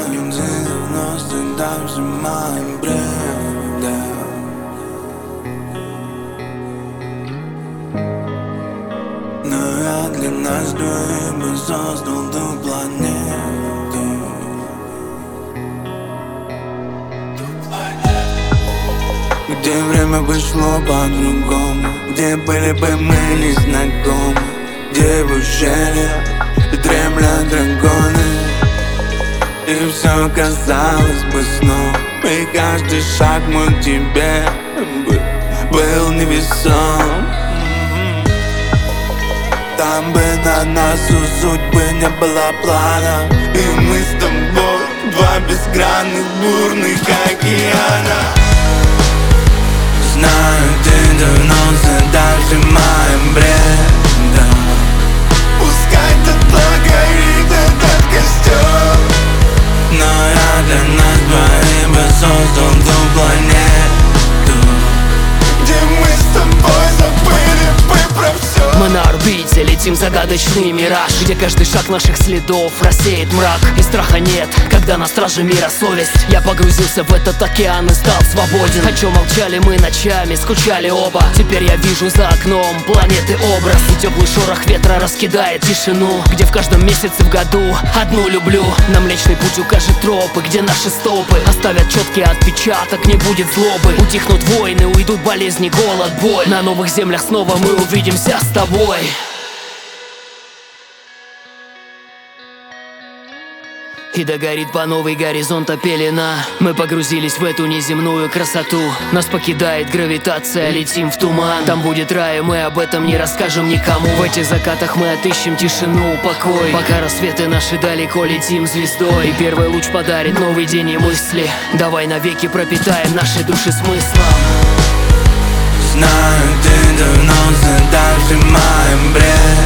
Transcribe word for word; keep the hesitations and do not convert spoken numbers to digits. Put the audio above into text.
давно стыда взимаем бред, да. Но я для нас двоих бы создал ту планету. Где время бы шло по-другому, где были бы мы незнакомы, где в ущелье дремлят драконы. И все казалось бы сном, и каждый шаг мой к тебе был невесом. Там бы на нас у судьбы не было плана, и мы с тобой два бескрайних бурных океана. Знаю, ты давно задавший бред, да. Пускай дотла горит этот костер, но я для нас двоих бы создал ту планету, где мы с тобой забыли бы про все. Мы на орбите летим в загадочный мираж, где каждый шаг наших следов рассеет мрак. И страха нет, когда на страже мира совесть. Я погрузился в этот океан и стал свободен. О чем молчали мы ночами, скучали оба. Теперь я вижу за окном планеты образ, и теплый шорох ветра раскидает тишину, где в каждом месяце в году одну люблю. На Млечный Путь укажет тропы, где наши стопы оставят четкий отпечаток, не будет злобы. Утихнут войны, уйдут болезни, голод, боль. На новых землях снова мы увидимся с тобой. И догорит по новой горизонта пелена. Мы погрузились в эту неземную красоту. Нас покидает гравитация, летим в туман. Там будет рай, и мы об этом не расскажем никому. В этих закатах мы отыщем тишину, покой. Пока рассветы наши далеко, летим звездой. И первый луч подарит новый день и мысли. Давай навеки пропитаем наши души смыслом. Знаю, ты давно задавший бред,